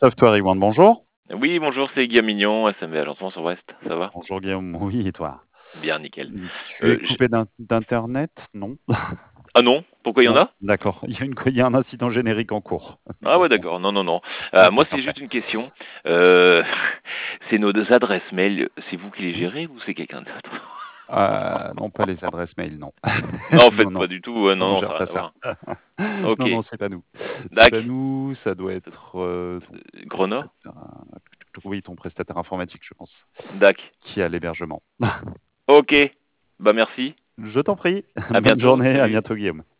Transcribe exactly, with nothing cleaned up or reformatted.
Software One, bonjour. Oui, bonjour, c'est Guillaume Mignon, S M V Agencement sur Ouest, ça va? Bonjour Guillaume, oui et toi? Bien, nickel. Mmh, tu es Heu, j coupé d'in d'internet? Non? ah non? Pourquoi il y en Non? a? D'accord, il y a une il y a un incident générique en cours. Ah ouais, Bon, d'accord, non, non, non. Heu, OK, moi, c'est parfait. juste une question. Heu, c'est nos deux adresses mail, c'est vous qui les Oui. gérez ou c'est quelqu'un d'autre? Heu, non, pas les adresses mail, non. Non, en fait, Non, pas non, du tout, ouais, non, non, on non, gère ça a pas rien à ça. voir. OK, Non, non, c'est pas nous. C'est pas dac. nous, ça doit être, heu, ton Grenat? prestataire, oui, ton prestataire informatique, je pense, Dac. qui a l'hébergement. OK, bah, merci. Je t'en prie, À bonne bientôt, journée, à salut. bientôt Guillaume.